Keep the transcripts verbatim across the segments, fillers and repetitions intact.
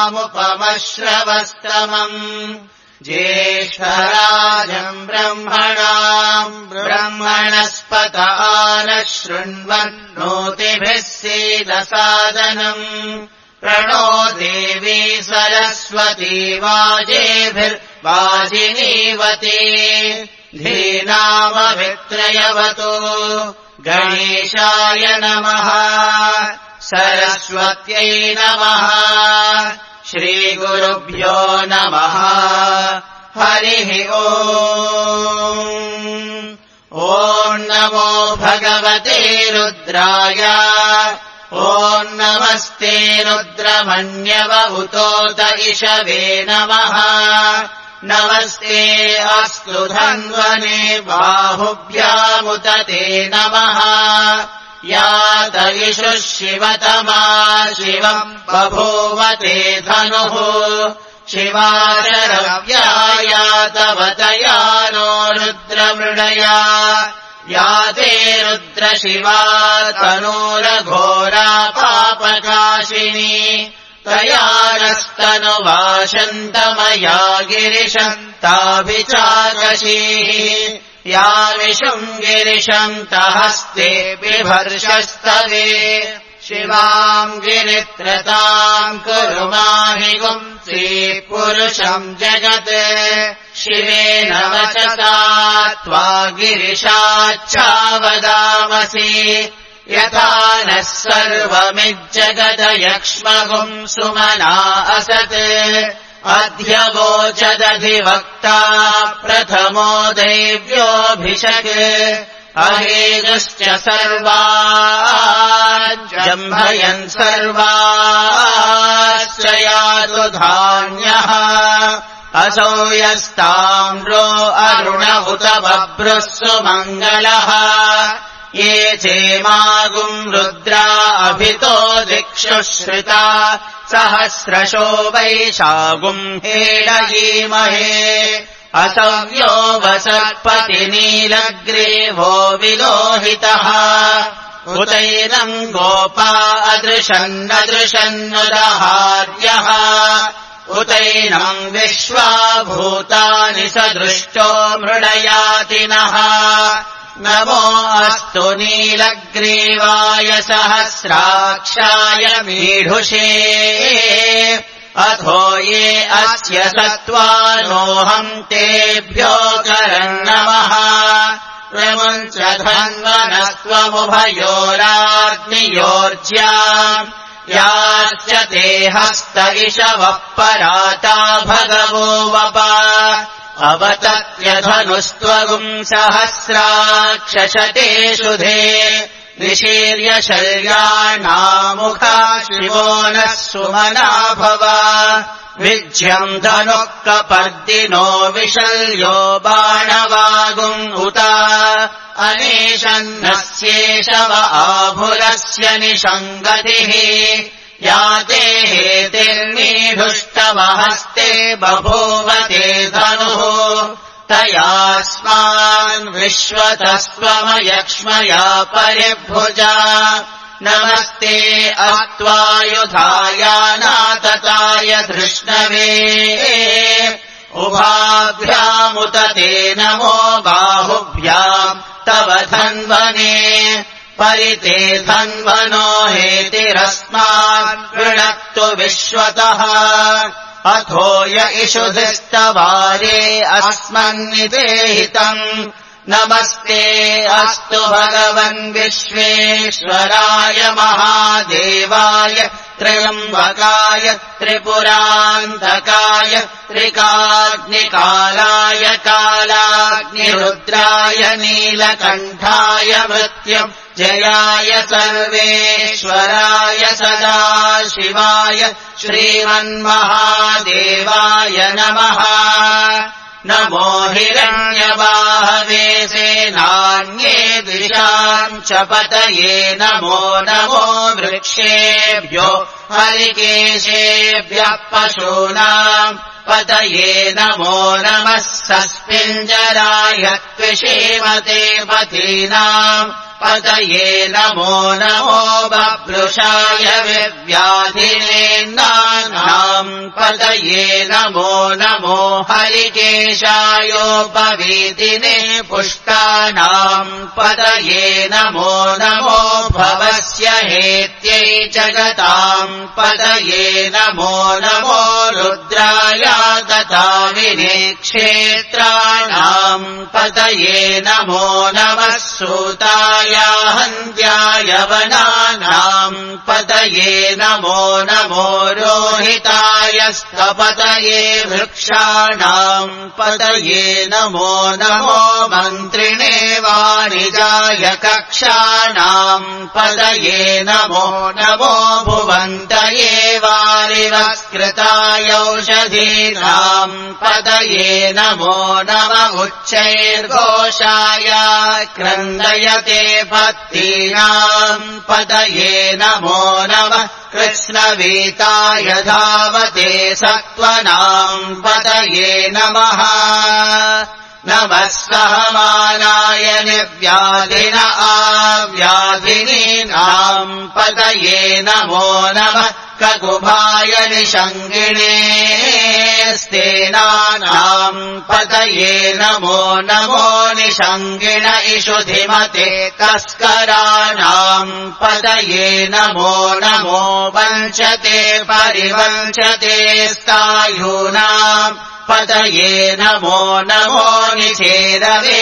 ज्येष्ठराजम् ज्येष्ठराजम् ब्रह्मणाम् ब्रह्मणस्पत नः शृण्वन्नोतिभिः सीदसादनम् प्रणो देवी सरस्वती वाजेभिर्वाजिनीवती धीनामभित्रयवतु गणेशाय नमः सरस्वत्यै नमः श्रीगुरुभ्यो नमः हरिः ओम् ॐ नमो भगवते रुद्राय ॐ नमस्ते रुद्रमन्यवहुतोत इषवे नमः नमस्ते अस्तु धन्वने बाहुभ्यामुत ते नमः यात इषुः शिवतमा शिवम् बभूवते धनुः शिवाशरव्यायातवतया नो रुद्रमृडया याते रुद्रशिवा तनूरघोरा पापकाशिनी तया नस्तनुवाशन्तमया गिरिशन्ताभिचाकशीः यामिषुम् गिरिशन्तहस्ते बिभर्षस्तवे शिवाम् गिरित्रताम् कुरु माहि गुंसि पुरुषम् जगत् शिवेन वचसा त्वा गिरिशाच्छावदामसि यथा नः सर्वमिज्जगदयक्ष्मगुम् सुमना असत् अध्यवोचदधिवक्ता प्रथमो देव्योऽभिषक् अहेगश्च सर्वान् सर्वाश्च यातु धान्यः असौ यस्ताम्रो अरुण उत बभ्रुः सुमङ्गलः ये चेमागुम् रुद्रा अभितो दिक्षु श्रिता सहस्रशो वैशागुम् हेडयीमहे असव्यो वसत्पतिनीलग्रीवो विलोहितः उतैनम् गोपा अदृशन्नदृशन्नुदहार्यः उतैनम् विश्वा भूतानि सदृष्टो मृडयातिनः नमो अस्तु नीलग्रीवाय सहस्राक्षाय मीढुषे अथो ये अस्य सत्त्वानोऽहम् तेभ्यो करन्नमः प्रमुञ्च धन्वनस्त्वमुभयोराग्नियोर्ज्या याश्च ते हस्त इषवः पराता भगवो वपा अवतत्यधनुस्त्वगुम् सहस्राक्षशते शुधे निशीर्य शल्याणामुखा शिवो नः सुमना भव विज्यम् धनुः कपर्दिनो विशल्यो बाणवागुम् उत अनेशन्नस्येषव आभुरस्य निषङ्गतिः याते हेतिर्मीढुष्टमहस्ते बभूवते धनुः तयास्मान् विश्वतस्त्वमयक्ष्मया परिभुजा नमस्ते अत्वायुधायानातताय धृष्णवे उभाभ्यामुत ते नमो बाहुभ्याम् तव धन्वने परिते धन्वनो हेतिरस्मान् गृणक्तु विश्वतः अथो य इषुधिस्तवारे अस्मन्निदेहितम् नमस्ते अस्तु भगवन् विश्वेश्वराय महादेवाय त्र्यम्बकाय त्रिपुरान्तकाय त्रिकाग्निकालाय कालाग्निरुद्राय नीलकण्ठाय मृत्युम् जयाय सर्वेश्वराय सदाशिवाय श्रीमन्महादेवाय नमः नमो हिरण्यबाहवे सेनान्ये दिशाम् च पतये नमो नमो वृक्षेभ्यो हरिकेशेभ्यः पशूनाम् पतये नमो नमः सस्पिञ्जराय त्विषीमते पतीनाम् पतये नमो नमो बभ्रुषाय विव्याधिनेन्नानाम् पतये नमो नमो हरिकेशायोपवीतिने पुष्टानाम् पतये नमो नमो भवस्य हेत्यै जगताम् पतये नमो नमो रुद्राय तथाविने क्षेत्राणाम् पतये नमो नमः सूताय हन्त्याय वनानाम् पतये नमो नमो रोहिताय स्थपतये वृक्षाणाम् पतये नमो नमो मन्त्रिणे वाणिजाय कक्षाणाम् पतये नमो नमो भुवन्तये वारिवस्कृताय औषधीनाम् पतये नमो नम उच्चैर्घोषाय क्रन्दयते भक्तीनाम् पतये नमो नमः कृष्णवीताय धावते सत्त्वनाम् पतये नमः नमः सहमानाय निर्व्याधिन आव्याधिनीनाम् पतये नमो नमः ककुभाय निषङ्गिणे स्तेनानाम् पतये नमो नमो निषङ्गिण इषुधिमते तस्कराणाम् पतये नमो नमो वञ्चते परिवञ्चते स्थायूनाम् पतये नमो नमो निषेदवे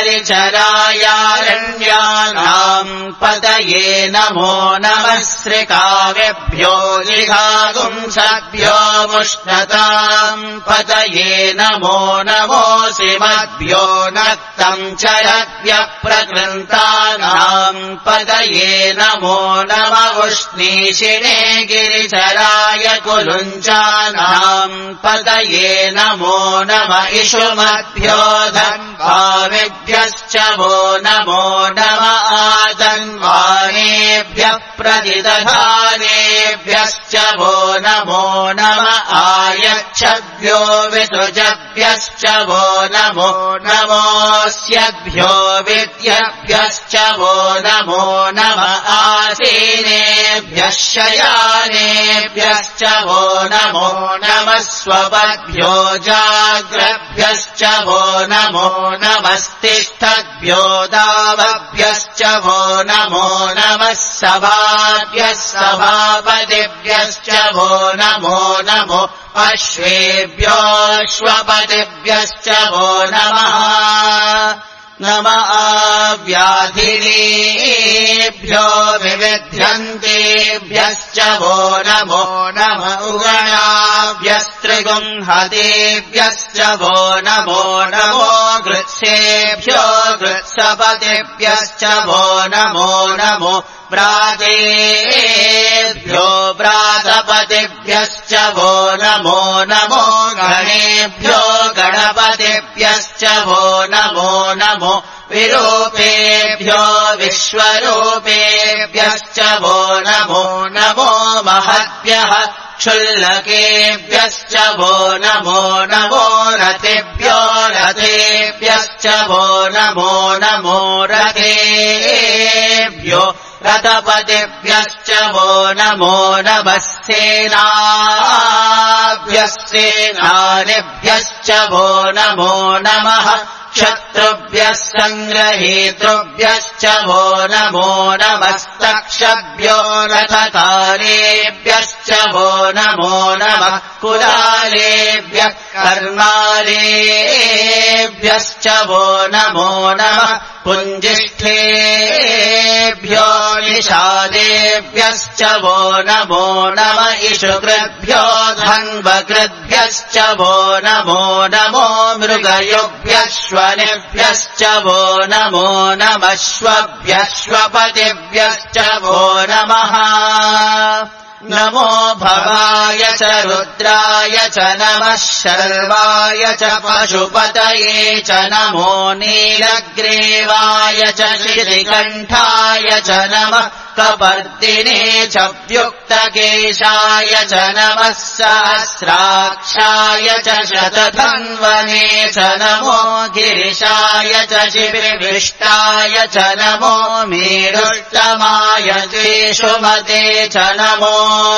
परिचरायारण्यानाम् पतये नमो नमः श्रिकाव्यभ्यो जिघागुंसभ्यो मुष्णताम् पतये नमो नमो सिमद्भ्यो नक्तम् चरद्भ्यप्रकृन्तानाम् पतये नमो नम उष्णीषिणे गिरिचराय कुलुञ्चानाम् पतये नमो नम इषुमद्भ्यो धन्वाविभ्यश्च वो नमो नम आधन्वानेभ्यः प्रतिदधानेभ्यश्च वो नमो नम आयच्छद्भ्यो विसृजभ्यश्च वो नमो नमोऽस्यभ्यो विद्यभ्यश्च वो नमो नम आसीनेभ्यः शयानेभ्यश्च वो नमो नमः स्वपद्भ्यो जाग्रभ्यश्च वो नमो नमस्तिष्ठद्भ्यो दावभ्यश्च वो नमो नमः सभाभ्यः सभापतिभ्यश्च वो नमो नमो अश्वेभ्योऽश्वपतिभ्यश्च वो नमः नम आव्याधिनीभ्यो विविध्यन्तेभ्यश्च वो नमो नम उगणाभ्यस्त्रिगुंहतेभ्यश्च वो नमो नमो गृत्सेभ्यो गृत्सपतिभ्यश्च वो नमो नमो व्रातेभ्यो व्रातपतिभ्यश्च वो नमो नमो गणेभ्यो गणपतिभ्यश्च वो नमो नमो विरूपेभ्यो विश्वरूपेभ्यश्च वो नमो नमो महद्भ्यः क्षुल्लकेभ्यश्च वो नमो नमो रथेभ्यो रथेभ्यश्च वो नमो नमो रथेभ्यो रथपतिभ्यश्च वो नमो नमः सेनाभ्यः सेनानिभ्यश्च वो नमो नमः शत्रुभ्यः सङ्ग्रहेतृभ्यश्च वो नमो नमस्तक्षभ्यो रथकारेभ्यश्च वो नमो नमः कुलालेभ्यः कर्णालेभ्यश्च वो नमो नमः पुञ्जिष्ठेभ्यो निषादेभ्यश्च वो नमो नम इषुकृभ्यो धन्वकृभ्यश्च वो नमो नमो मृगयुभ्यश्वनिभ्यश्च वो नमो नमश्वभ्यश्वपतिभ्यश्च वो नमः नमो भवाय च रुद्राय च नमः शर्वाय च पशुपतये च नमो नीलग्रीवाय च श्रीकण्ठाय च नमः कपर्दिने च व्युक्तकेशाय च नमः सहस्राक्षाय च शतधन्वने च नमो गिरिशाय च शिबिविष्टाय च नमो मेरुष्टमाय द्वेषुमते च नमो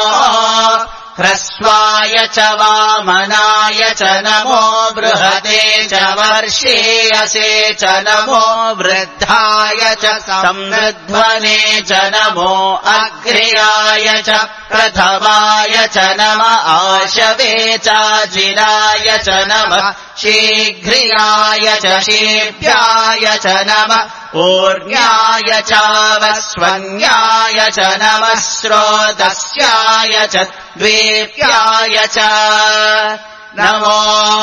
ह्रस्वाय च वामनाय च नमो बृहते च वर्षेयसे च नमो वृद्धाय च संवृध्वने च नमो अग्र्याय च प्रथमाय च नम आशवे चाजिराय च नमः शीघ्रियाय च शीभ्याय च नमः ऊर्ण्याय चावस्वन्याय च नमः स्रोतस्याय च द्वीप्याय च नमो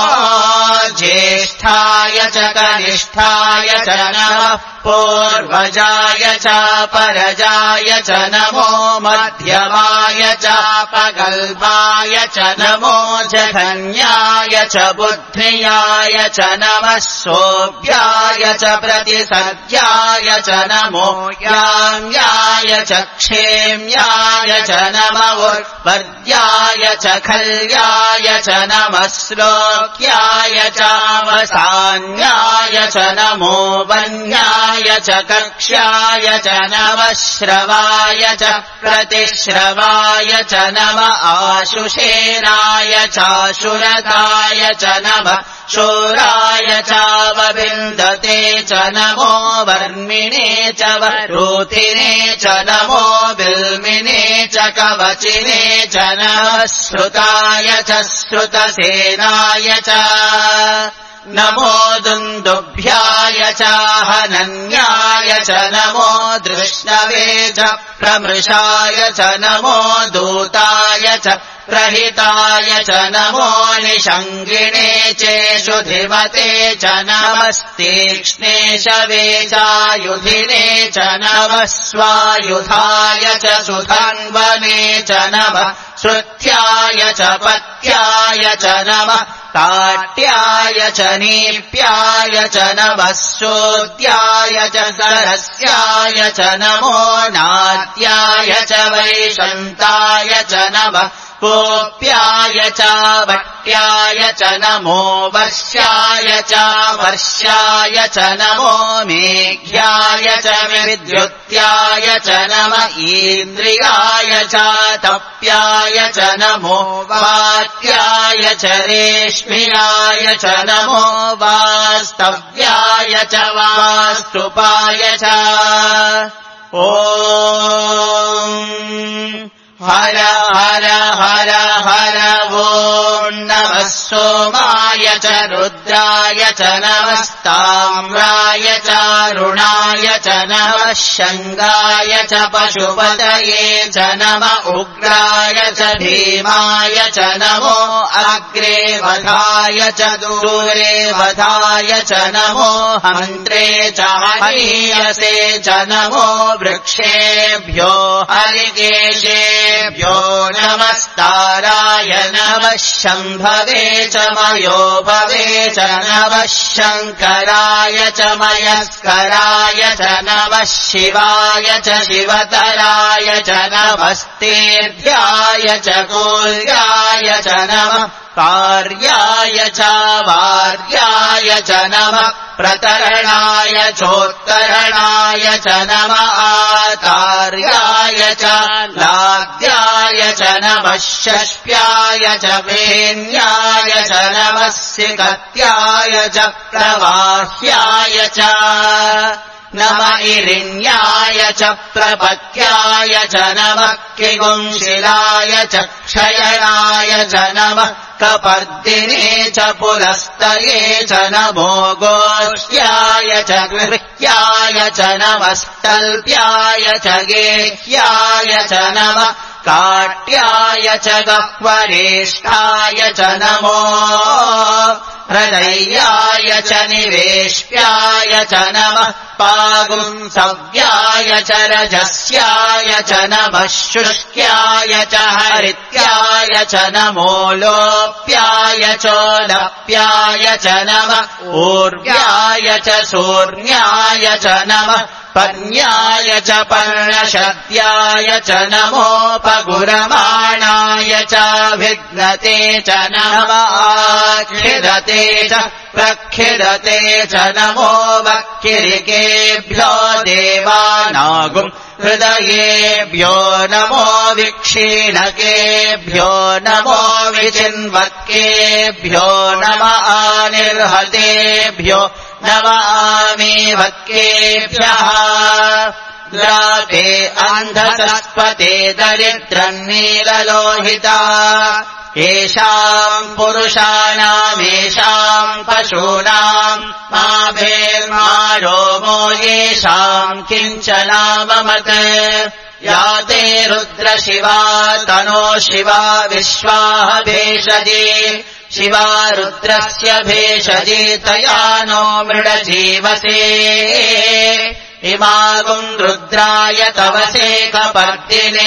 ज्येष्ठाय च कनिष्ठाय च नमः पूर्वजाय च परजाय च नमो मध्यमाय च पगल्पाय च नमो जघन्याय च बुद्धियाय च नमः सोऽप्याय च प्रतिसर्याय च नमो याम्याय च क्षेम्याय च नमः वर्याय च खल्याय च नमः श्लोक्याय चावसान्याय च नमो वन्याय च कक्ष्याय च नमः श्रवाय च प्रतिश्रवाय च नमः आशुषेनाय चाशुरताय च नमः शूराय चावविन्दते च नमो वर्मिणे च वरूथिने च नमो बिल्मिने च कवचिने च नमः श्रुताय च श्रुतसेनाय च नमो दुन्दुभ्याय च हनन्याय च नमो दृष्णवे च प्रमृषाय च नमो दूताय च प्रहिताय च नमो निषङ्गिणे चेषुधिमते च नमस्तीक्ष्णे शवे चायुधिने च नमः स्वायुधाय च सुधन्वने च नमः श्रुत्याय च पत्याय च नमः काट्याय च नीप्याय च नमः सोद्याय च सरस्याय च नमो नाट्याय च वैशन्ताय च नमः कोप्याय च वट्याय च नमो वर्ष्याय च वर्ष्याय च नमो मेघ्याय च विद्युत्याय च नम इन्द्रियाय च तप्याय च नमो वात्याय च रेश्म्याय च नमो वास्तव्याय च वास्तुपाय च ॐ हर हर हर हर वो नमः सोमाय च रुद्राय च नमस्ताम्राय च रुणाय च नमः शङ्गाय च पशुपतये च नम उग्राय च भीमाय च नमो अग्रे वधाय च दूरे वधाय च नमो हन्त्रे च हनीयसे च नमो वृक्षेभ्यो हरिकेशेभ्यो नमस्ताराय नमः शम्भवे च मयो भवे च नमः शङ्कराय च मयस्कराय च नमः शिवाय च शिवतराय च नमस्तेभ्याय च कूल्याय च नमः कार्याय च वार्याय च नमः प्रतरणाय चोत्तरणाय च नमः आतार्याय च लाद्याय च नमः षष्प्याय च वेन्याय च नमः सिकत्याय च प्रवाह्याय च नम इरिण्याय च प्रपत्याय च नमः किगुंशिलाय च क्षयणाय च नमः कपर्दिने च पुलस्तये च नमो गोष्ठ्याय च गृह्याय च नमस्तल्प्याय च गेह्याय च नमः काट्याय च गह्वरेष्ठाय च नमो हृदयाय च निवेश्याय च नमः पागुंसव्याय च रजस्याय च नमः शुष्क्याय च हरित्याय च नमो लोप्याय चोलप्याय च नमः ऊर्व्याय च शूर्ण्याय च नमः पर्ण्याय च पर्णशद्याय च नमोपगुरमाणाय च विघ्नते च नमःखिदते च प्रखिदते च नमो वक्किरिकेभ्यो देवानागुम् हृदयेभ्यो नमो विक्षीणकेभ्यो नमो विचिन्वक्केभ्यो नमः निर्हतेभ्यो नमामि वक्केभ्यः द्राते अन्धसस्पते दरिद्रन्नीललोहिता येषाम् पुरुषाणामेषाम् पशूनाम् मा भेर्मा रोमो येषाम् किञ्चनाममत् या ते रुद्रशिवा तनो शिवा विश्वाः भेषजे शिवा रुद्रस्य भेषजे तया नो मृडजीवसे इमागुम् रुद्राय तवसे कपर्दिने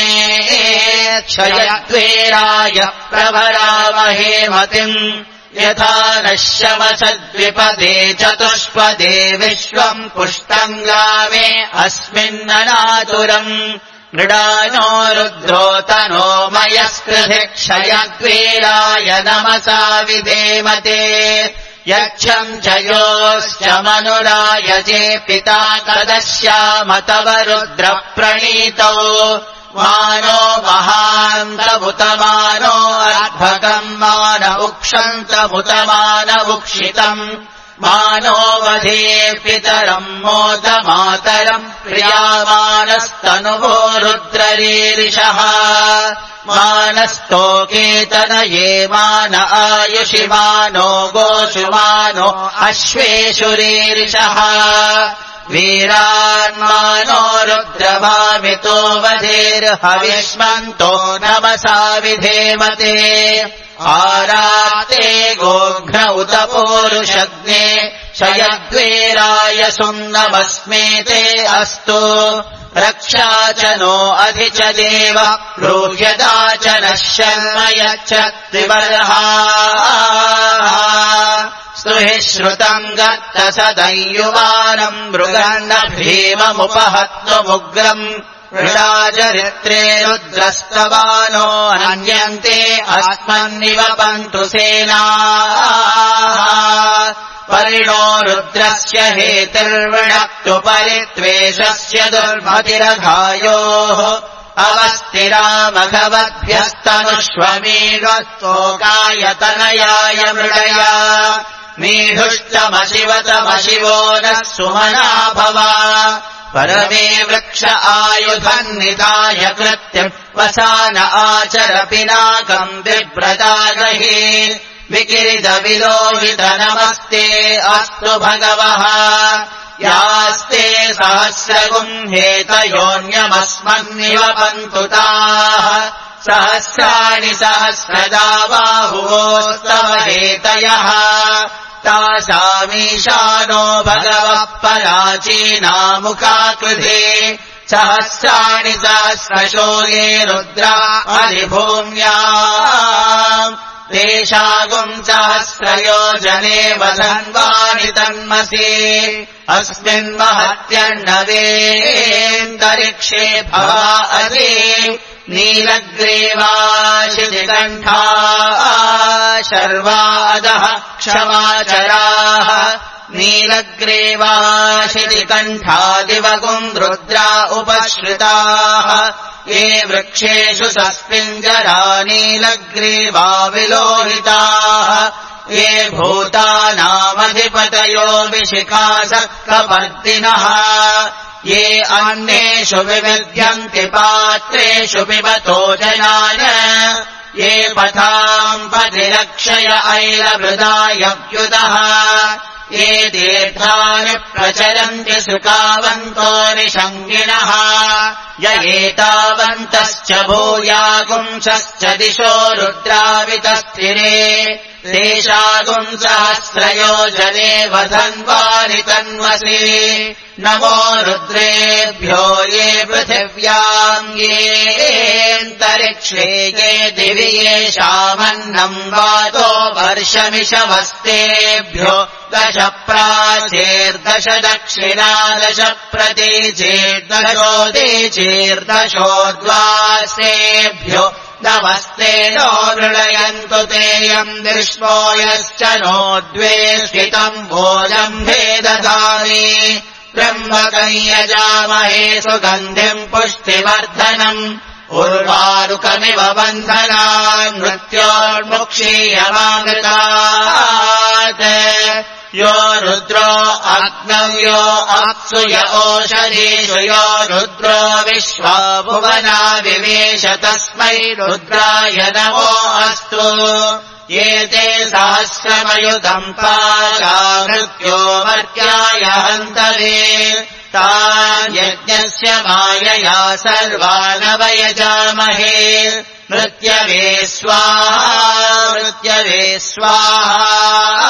क्षयद्वेराय प्रभरामहे मतिम् यथा नश्यमसद्विपदे चतुष्पदे विश्वम् पुष्टम् गावे अस्मिन्ननातुरम् मृडानो रुद्रो तनो मयस्कृधि क्षयद्वेराय नमसा विधेमते यच्छम् च योश्च मनुरायजे पिता तदस्याम तव रुद्रप्रणीतौ मानो महान्तमुतमानो अर्भकम् मान उक्षन्तमुतमान उक्षितम् मानो वधे पितरम् मोदमातरम् प्रियामानस्तनुवो रुद्ररीरिषः मानस्तोकेतनये मान आयुषि मानो गोषु मानो अश्वेषु रीरिषः वीरान्मानो रुद्रभामितो वधेर्हविष्मन्तो नमसा विधेमते आराते गोघ्न उत पूरुषग्ने शयद्वेराय सुन्नमस्मेते अस्तु रक्षा च नो अधि च देव ब्रूह्यदा च नः शर्म यच्च त्रिवर्हा स्तुहि श्रुतम् गत्त सदयुवानम् मृगन्न भीममुपहत्नुमुग्रम् मृडाचरित्रे रुद्रस्तवानो हन्यन्ते अस्मन्निव पन्तु सेनाः परिणो रुद्रस्य हेतिर्वृणक्तु परित्वेषस्य दुर्मतिरघायोः अवस्तिरामघवद्भ्यस्तनुष्वमीढस्तोकायतनयाय मृडया मीढुष्टमशिवतमशिवो नः सुमना भव परमे वृक्ष आयुधन्निधाय कृत्यम् वसान आचर पिनाकम् बिभ्रदागहि विकिरिदविलोहित नमस्ते अस्तु भगवः यास्ते सहस्रगुम् हेतयोऽन्यमस्मन्निव पन्तु ताः सहस्राणि सहस्रदा बाहुवोस्तव हेतयः तासामीशानो भगवः पराचीनामुखाकृते सहस्राणि सहस्रशो ये रुद्रा अधिभूम्याम् तेषागुम् सहस्रयोजने वसन्वानि तन्मसि अस्मिन्महत्यर्णवेऽन्तरिक्षे भवा अदे नीलग्रीवाशितिकण्ठा शर्वादः क्षमाचराः नीलग्रीवाशितिकण्ठादिवगुम् रुद्रा उपश्रिताः ये वृक्षेषु सस्मिञ्जरा नीलग्रीवा विलोहिताः ये भूतानामधिपतयो विशिखासक्तपर्दिनः ये अन्नेषु विविध्यन्ति पात्रेषु पिबतो जनाय ये पथाम् पथिरक्षय ऐलमृदायव्युतः ये तीर्थानि प्रचरन्ति सुकावन्तो निषङ्गिणः य एतावन्तश्च भूयागुंसश्च दिशो रुद्रावितस्थिरे तेषागुंसहस्रयोजने वधन्वानि तन्वसि नमो रुद्रेभ्यो ये पृथिव्याम् येऽन्तरिक्षे ये दिवि येषामन्नम् वातो वर्षमिषवस्तेभ्यो दश प्राचेर्दश दक्षिणा दश प्रतीचेर्दशोदीचेर्दशोद्वासेभ्यो नमस्ते नो मृळयन्तु तेयम् दृष्टो यश्च नो द्वे स्थितम् भोजम् भेदधामि ब्रह्मकम् यजामहे सुगन्धिम् पुष्टिवर्धनम् उर्वारुकमिव बन्धनान् मृत्योर्मुक्षीयमामृतात् यो रुद्रो अग्नौ यो अप्सु य ओषधीषु यो रुद्रो विश्वा भुवना विवेश तस्मै रुद्राय नमो अस्तु ये ते सहस्रमयुतम् पाला मृत्यो वर्ग्याय हन्तवे तान् यज्ञस्य मायया सर्वानवयजामहे मृत्यवे स्वाहा मृत्यवे स्वाहा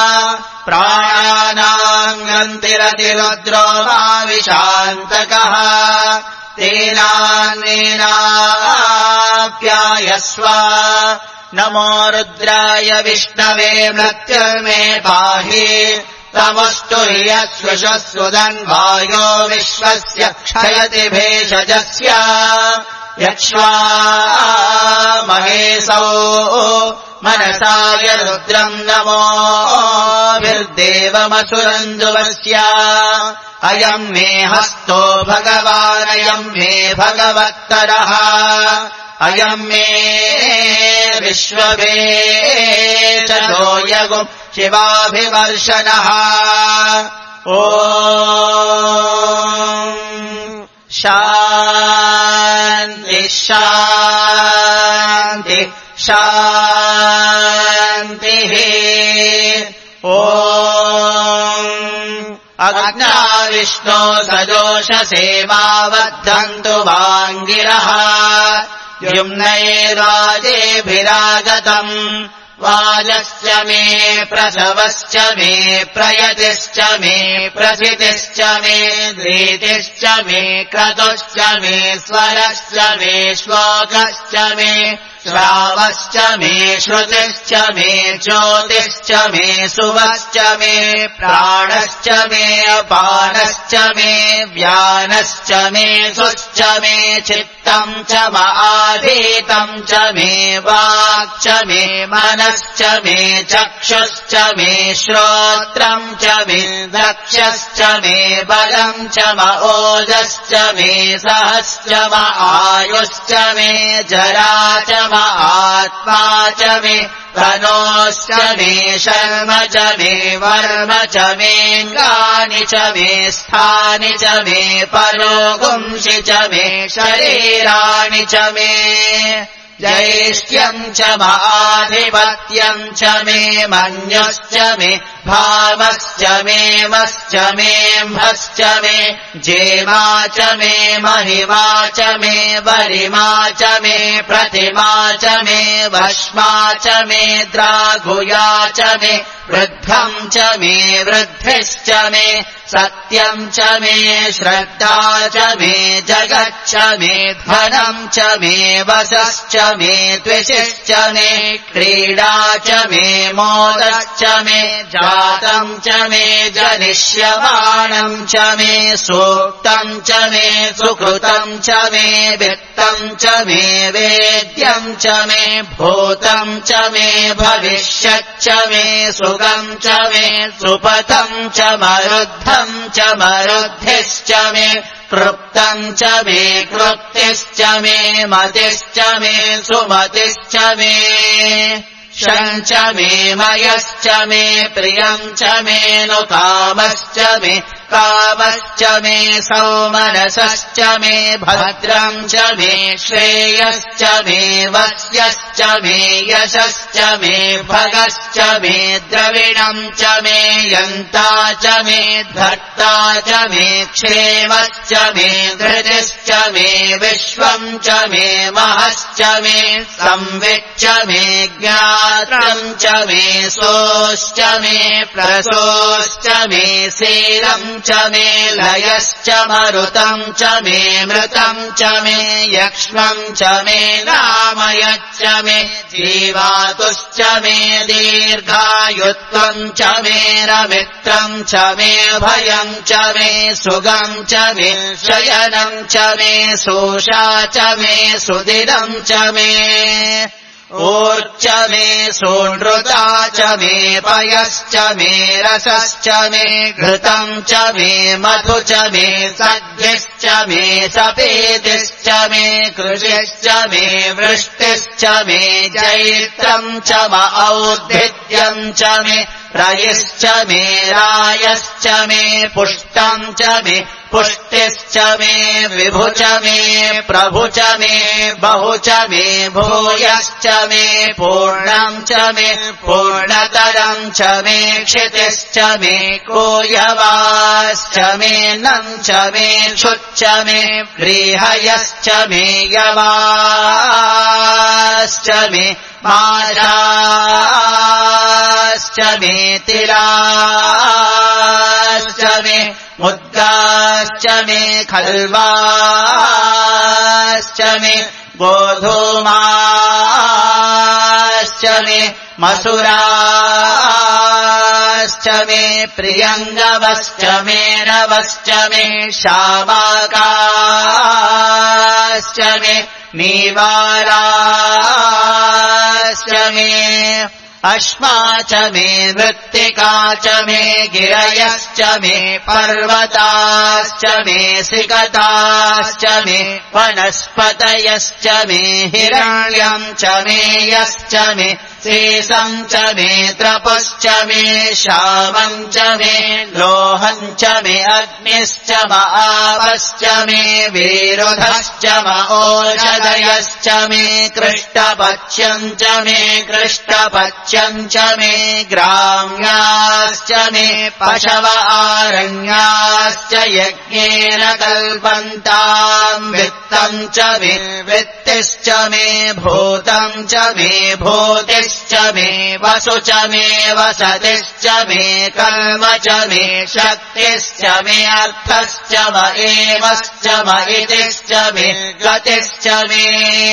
प्राणानाम् गन्तिरतिरुद्रो माविशान्तकः तेनान्नेनाप्यायस्व नमो रुद्राय विष्णवे मृत्युर्मे पाहि तमस्तु यस्वशस्वदन्वायो विश्वस्य क्षयति भेषजस्य यक्ष्वा महेशौ मनसाय रुद्रम् नमोभिर्देवमसुरन्दुवस्य अयम् मे हस्तो भगवानयम् मे भगवत्तरः अयम् मे विश्ववेशो यगुम् शिवाभिवर्षणः ॐ शान्ति शान्ति शान्तिः ॐ अग्ना विष्णो सजोषसेवावद्धन्तु वाङ्गिरः युम्नैराजेभिरागतम् वाजश्च मे प्रसवश्च मे प्रयतिश्च मे प्रसितिश्च मे धीतिश्च मे क्रतुश्च मे स्वरश्च मे श्लोकश्च मे श्रावश्च मे श्रुतिश्च मे ज्योतिश्च मे सुवश्च मे प्राणश्च मे अपानश्च मे व्यानश्च मे सुश्च मे चित्तम् च महाधीतम् च मे वाक् च मे मनश्च मे चक्षुश्च मे श्रोत्रम् च मे दक्षश्च मे बलम् च मओजश्च मे सहश्च आयुश्च मे जरा च आत्मा च मे तनोश्च मे शर्म च मे वर्म च मेऽङ्गानि च मे स्थानि च मे परोगुंसि च मे शरीराणि च मे जैष्ठ्यम् च माधिपत्यम् च मे मन्युश्च मे भावश्च मे मश्च मेऽम्भश्च मे जेमा च मे महिमा च मे वरिमा च मे प्रतिमा च मे भस्मा च मे द्राघुया च मे वृद्धम् च मे वृद्धिश्च मे सत्यम् च मे श्रद्धा च मे जगच्च मे धनम् च मे वसश्च मे द्विषश्च मे क्रीडा च मे मोदश्च मे जातम् च मे जनिष्यमाणम् च मे सूक्तम् च मे सुकृतम् च मे वित्तम् च मे वेद्यम् च मे भूतम् च मे भविष्यच्च मे सुगम् च मे सुपथम् च मरुद्धम् च मरुद्धिश्च मे कृप्तम् च मे कृप्तिश्च मे मतिश्च मे सुमतिश्च मे शम् च मे मयश्च मे प्रियम् च मे नु कामश्च मे कामश्च मे सौमनसश्च मे भद्रम् च मे श्रेयश्च मे वस्यश्च मे यशश्च मे भगश्च मे द्रविणम् च मे यन्ता च मे धर्ता च मे क्षेमश्च मे धृतिश्च मे विश्वम् च मे महश्च मे संविच्च मे ज्ञात्रम् च मे सोश्च मे प्रसोश्च मे शीलम् च मे लयश्च मरुतम् च मे मृतम् च मे यक्ष्मम् च मे नामयच्च मे जीवातुश्च मे दीर्घायुत्वम् च मे रमित्रम् च मे भयम् च मे सुगम् च मे शयनम् च मे सोषा च मे सुदिनम् च मे ऊर्च मे सोनृता च मे पयश्च मे रसश्च मे घृतम् च मे मधु च मे सद्भिश्च मे सपेतिश्च मे कृषिश्च मे वृष्टिश्च मे जैत्रम् च म औद्भिद्यम् च मे रयिश्च मे रायश्च मे पुष्टम् च मे पुष्टिश्च मे विभु च मे प्रभु च मे बहु च मे भूयश्च मे पूर्णम् च मे पूर्णतरम् च मे क्षितिश्च मे कोयवाश्च मे नम् च मे क्षुच्च मे व्रीहयश्च मे यवाश्च मे माशाश्च मे तिलाश्च मे मुद्गाश्च मे खल्वाश्च मे गोधूमाश्च मे मसुराश्च मे प्रियङ्गवश्च मे नवश्च मे शामाकाश्च मे नीवाराश्च मे अश्मा च मे मृत्तिका च मे गिरयश्च मे पर्वताश्च मे सिकताश्च मे वनस्पतयश्च मे हिरण्यम् च मे यश्च मे शेषम् च मे त्रपश्च मे श्यामम् च मे लोहम् च मे अग्निश्च म आपश्च मे विरुधश्च म ओषधयश्च मे कृष्टपच्यम् च मे कृष्टपच्यम् च मे ग्राम्याश्च मे पशव आरण्याश्च यज्ञेन कल्पन्ताम् वित्तम् च मे वित्तिश्च मे भूतम् च मे भूतिश्च मे वसु च मे वसतिश्च मे कर्म च मे शक्तिश्च मे अर्थश्च म एवश्च म इतिश्च मे गतिश्च मे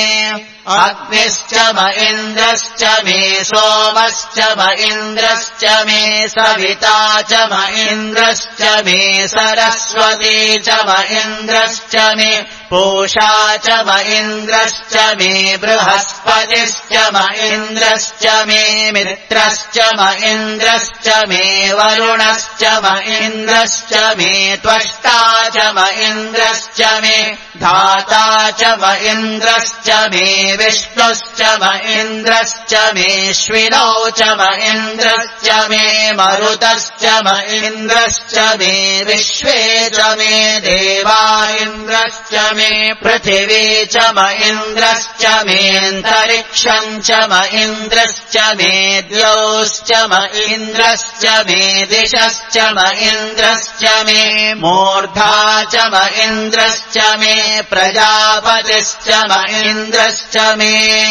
अग्निश्च म इन्द्रश्च मे सोमश्च म इन्द्रश्च मे सविता च म इन्द्रश्च मे सरस्वती च म इन्द्रश्च मे पूषा च म इन्द्रश्च मे बृहस्पतिश्च म इन्द्रश्च मे मित्रश्च म इन्द्रश्च मे वरुणश्च म इन्द्रश्च मे त्वष्टा च म इन्द्रश्च मे धाता च म इन्द्रश्च मे विष्णुश्च म इन्द्रश्च मे श्विनौ च म इन्द्रश्च मे मरुतश्च म इन्द्रश्च मे विश्वे च मे देवा इन्द्रश्च मे पृथिवी च म इन्द्रश्च मेऽन्तरिक्षम् च म इन्द्रश्च मे द्यौश्च म इन्द्रश्च मे दिशश्च म इन्द्रश्च मे मूर्धा च म इन्द्रश्च मे प्रजापतिश्च म इन्द्रश्च मे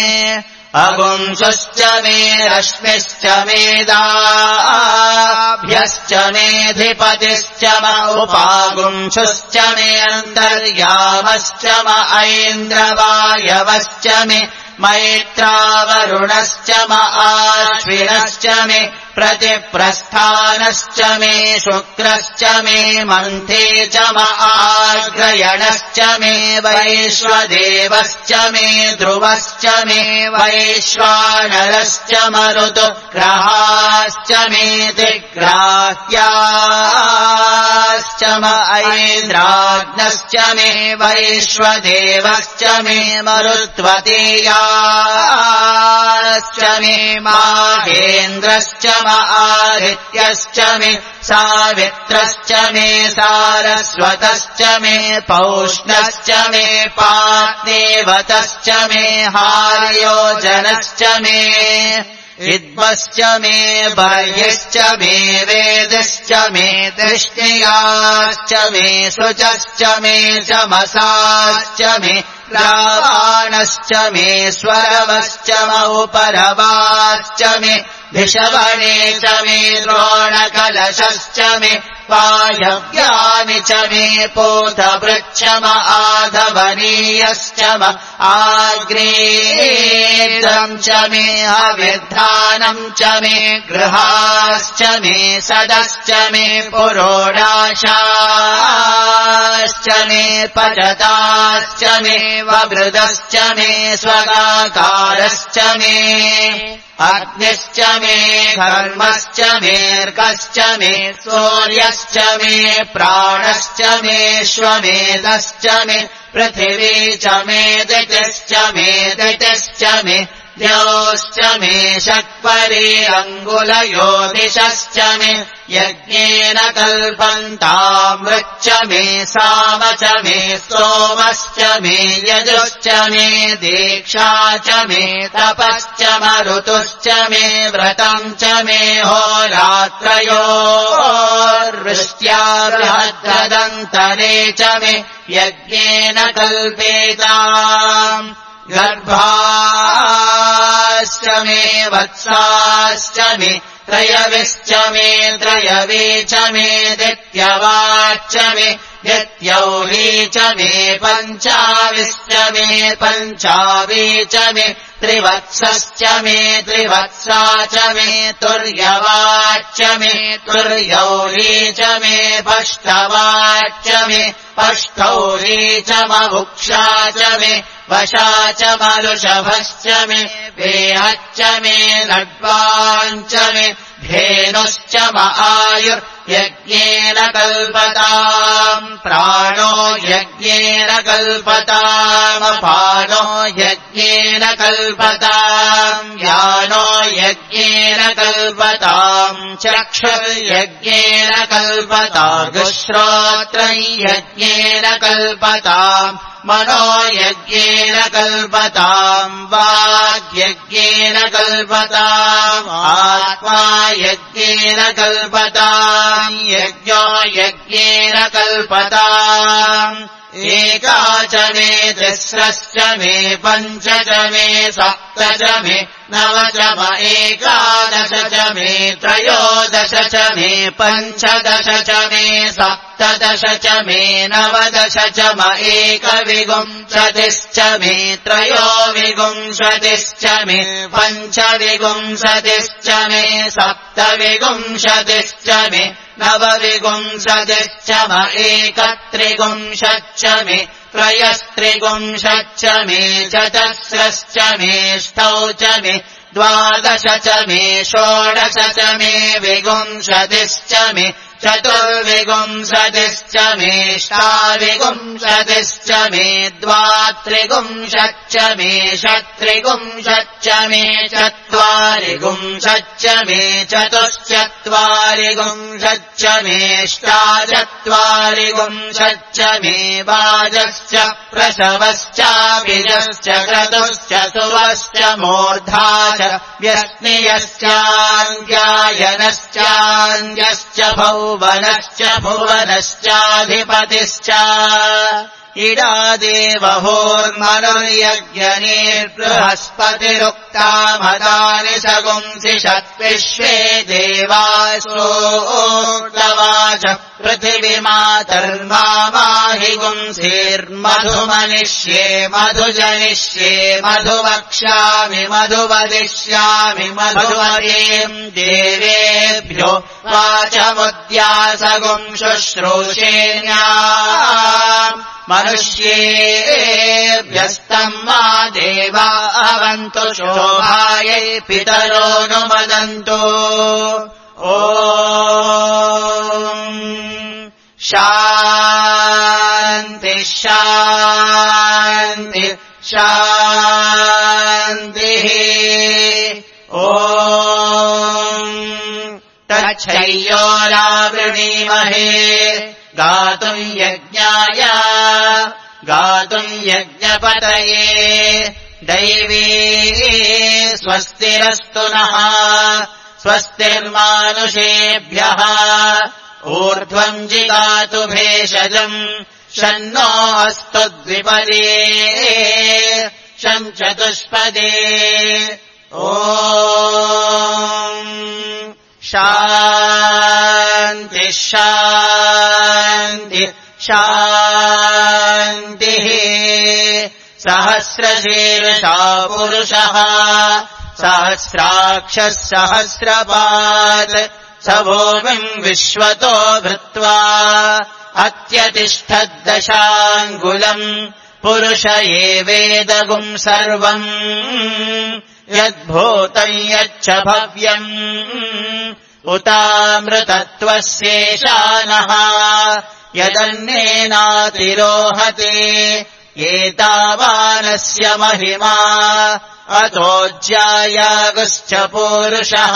अगुंसुश्च मे रश्मिश्च मेदाभ्यश्च मेऽधिपतिश्च म उपागुंसुश्च मे अन्तर्यामश्च म ऐन्द्रवायवश्च मे मैत्रावरुणश्च म आश्विनश्च मे प्रतिप्रस्थानश्च मे शुक्रश्च मे मन्थे च म आग्रयणश्च मे वैश्वदेवश्च मे ध्रुवश्च मे वैश्वानरश्च मरुतो ग्रहाश्च मे दिग्राह्याश्च म ऐन्द्राग्नश्च मे वैश्वदेवश्च मे मरुत्वतीयाश्च मे माहेन्द्रश्च चम आदित्यश्च मे सावित्रश्च मे सारस्वतश्च मे पौष्णश्च मे पात्नेवतश्च मे हार्योजनश्च मे विद्मश्च मे वर्यश्च मे वेदश्च मे दृष्टियाश्च मे शुचश्च मे चमसाश्च मे रावाणश्च मे स्वरवश्च मौपरवाश्च मे धिषवणे च मे द्रोणकलशश्च मे वायव्यानि च मे पोतवृक्षम आधवनीयश्च म आग्नेयम् च मे अविधानम् च मे गृहाश्च मे सदश्च मे पुरोडाशाश्च मे पचताश्च मे ववृदश्च मे स्वगाकारश्च मे अग्निश्च मे धर्मश्च मेऽर्कश्च मे सूर्यश्च मे प्राणश्च मे श्वमेधश्च मे पृथिवी च मे दितिश्च मे दितिश्च मे द्यौश्च मे शक्वरी अङ्गुलयोदिशश्च मे यज्ञेन कल्पन्तामृच्च मे साम च मे सोमश्च मे यजुश्च मे दीक्षा च मे तपश्च मरुतुश्च मे व्रतम् च मे होरात्रयोर्वृष्ट्या बृहद्रदन्तरे च मे यज्ञेन कल्पेताम् गर्भाश्च मे वत्साश्च मे त्रयविश्च मे त्रयवे च मे दित्यवाच्च मे दित्यौही च मे पञ्चाविश्च मे पञ्चावी च मे त्रिवत्सश्च मे त्रिवत्सा च मे तुर्यवाच्च मे तुर्यौही च मे पष्टवाच्च मे पष्टौही च ममुक्षा च मे वशा च मरुषभश्च मे वेहच्च मे लड्वाञ्च मे धेनुश्च म आयुर्यज्ञेन कल्पताम् प्राणो यज्ञेन कल्पतामपानो यज्ञेन कल्पताम् यानो यज्ञेन कल्पताम् चक्षुर्यज्ञेन कल्पतागुश्रोत्रम् यज्ञेन कल्पताम् मनो यज्ञेन कल्पताम् वाग्यज्ञेन कल्पताम् आत्मा यज्ञेन कल्पताम् यज्ञो यज्ञेन कल्पताम् एका च मे तिस्रश्च मे पञ्च च मे सप्त च मे नव च म एकादश च मे त्रयोदश च मे पञ्चदश च मे सप्तदश च मे नवदश च म एकविंशतिश्च मे त्रयोविंशतिश्च मे पञ्चविंशतिश्च मे सप्तविंशतिश्च मे नवविंशतिश्च म एकत्रिंशच्च मे त्रयस्त्रिंशच्च मे चतस्रश्च मेष्टौ च मे द्वादश च मे षोडश च मे विंशतिश्च मे चतुर्विंशतिश्च मेष्टाविंशतिश्च मे द्वात्रिंशच्च मे षट्त्रिंशच्च मे चत्वारिंशच्च मे चतुश्चत्वारिंशच्च मेष्टाचत्वारिंशच्च मे वाजश्च प्रसवश्चाभिजश्च क्रतुश्च सुवश्च मूर्धा च व्यस्नियश्चान्यायनश्चान्यश्च भुवनश्च भुवनश्चाधिपतिश्च इडादेवहोर्मनुर्यज्ञनीर्बृहस्पतिरुक्तामदानि सगुंसि षट्विश्वे देवासोर्तवाच पृथिवीमातर्माहि गुंसेर्मधुमनिष्ये मधुजनिष्ये मधुवक्ष्यामि मधुवदिष्यामि मधुवर्येम् देवेभ्यो वाचमुद्यासगुं शुश्रूषेण्या मनुष्येभ्यस्तम् मा देवा अवन्तु शोभायै पितरोऽनुमदन्तु ॐ शान्ति शान्ति शान्तिः ॐ अच्छय्योरावृणीमहे गातुम् यज्ञाय गातुम् यज्ञपतये दैवी स्वस्तिरस्तु नः स्वस्तिर्मानुषेभ्यः ऊर्ध्वम् जिगातु भेषजम् शन्नो अस्तु द्विपदे शम् चतुष्पदे ॐ शान्तिः शान्तिः शान्तिः सहस्रशीर्षा पुरुषः सहस्राक्षः सहस्रपात् स भूमिम् विश्वतो भृत्वा अत्यतिष्ठद्दशाङ्गुलम् पुरुष एवेदगुम् सर्वम् यद्भूतम् यच्च भव्यम् उतामृतत्वस्येषानः यदन्नेनातिरोहते एतावानस्य महिमा अतोज्यायागुश्च पूरुषः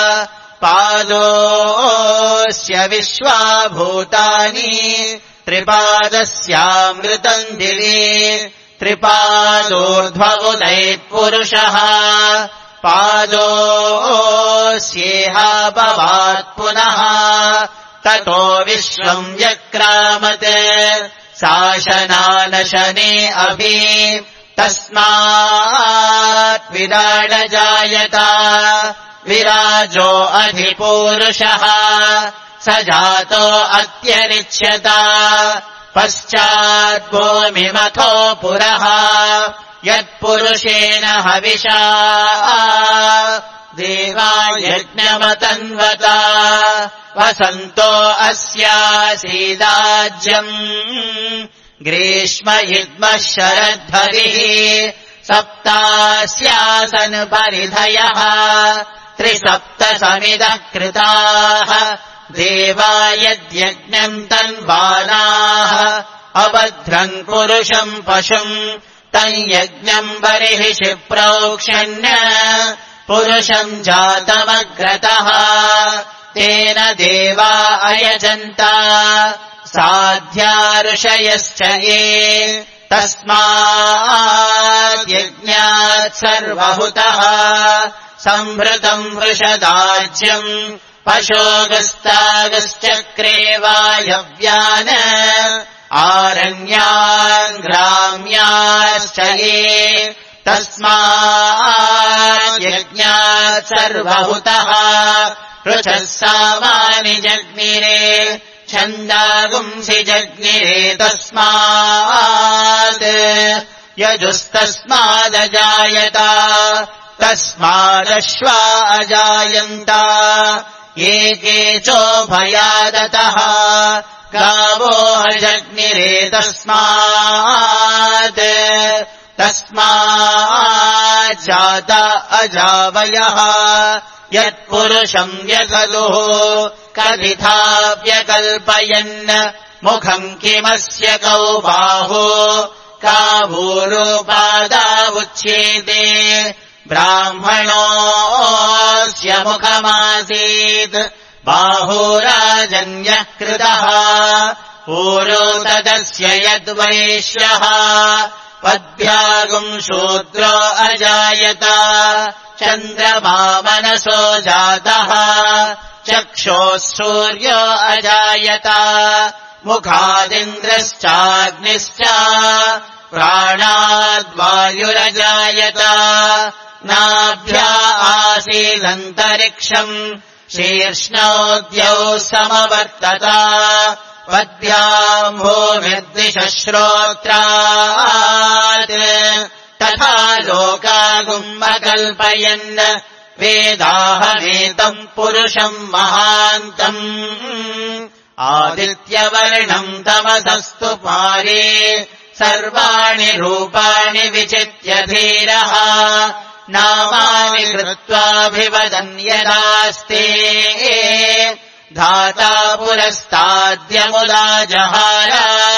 पादोऽस्य विश्वाभूतानि त्रिपादस्यामृतम् दिवि त्रिपादोर्ध्वमुदैः पादोऽस्येहाभवात् पुनः ततो विश्वम् व्यक्रामत् शासनानशने अभि तस्मात् विराडजायत विराजो अधिपूरुषः स जातो अत्यरिच्यत पश्चात् भूमिमथो पुरः यत्पुरुषेण हविषा देवा यज्ञमतन्वत वसन्तो अस्यासीदाज्यम् ग्रीष्म इद्मः शरद्धरिः सप्तास्यासन् परिधयः त्रिसप्त समिदः कृताः देवा यद्यज्ञम् तन्वानाः अबध्रम् पुरुषम् पशुम् तम् यज्ञम् बर्हिषि प्रोक्षण्य पुरुषम् जातमग्रतः तेन देवा अयजन्त साध्या ऋषयश्च ये तस्मात् यज्ञात् सर्वहुतः संहृतम् वृषदाज्यम् पशोगस्तागश्चक्रे वायव्यान् आरण्यान् ग्राम्याश्च ये तस्मात् यज्ञात् सर्वहुतः ऋचः सामानि जग्निरे छन्दागुंसि जग्निरे तस्मात् यजुस्तस्मादजायत तस्मादश्वा अजायन्त एके चोभयादतः गावो जग्निरे तस्मात् तस्मात् जाता अजावयः यत्पुरुषम् व्यखलुः कथिथा व्यकल्पयन् मुखम् किमस्य कौ बाहो का भूरोपादावुच्येते ब्राह्मणोऽस्य मुखमासीत् बाहुराजन्यः कृतः पूरो तदस्य यद्वैश्यः पद्भ्यागुम् शूद्रो अजायत चन्द्रमा मनसो जातः चक्षोः सूर्यो अजायत मुखादिन्द्रश्चाग्निश्च प्राणाद्वायुरजायत नाभ्या आसीदन्तरिक्षम् शीर्ष्णोद्यौ समवर्तत पद्भ्याम् भूमिर्दिशः श्रोत्रात् तथा लोकागुम् अकल्पयन् वेदाहमेतम् पुरुषम् महान्तम् आदित्यवर्णम् तमसस्तु पारे सर्वाणि रूपाणि विचित्य धीरः नामानि कृत्वाभिवदन् यदास्ते धाता पुरस्ताद्यमुदा जहार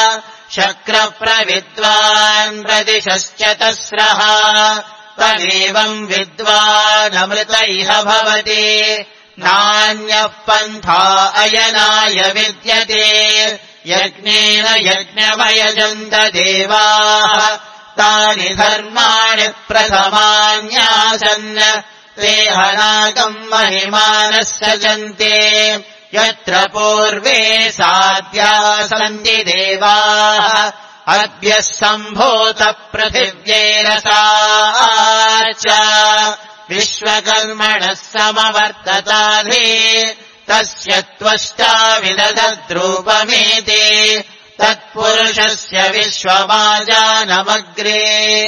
शक्रप्रविद्वान् प्रदिशश्च तस्रः तदेवम् विद्वानमृत इह भवति नान्यः पन्था अयनाय विद्यते यज्ञेन यज्ञमयजन्त देवाः तानि धर्माणि प्रथमान्यासन् ते हनागम् महिमानः सजन्ते यत्र पूर्वे साध्या सन्ति देवाः अद्य सम्भूत पृथिव्यैरसा च विश्वकर्मणः समवर्तताधे तस्य त्वष्टा विदधद्रूपमेते तत्पुरुषस्य विश्वमाजानमग्रे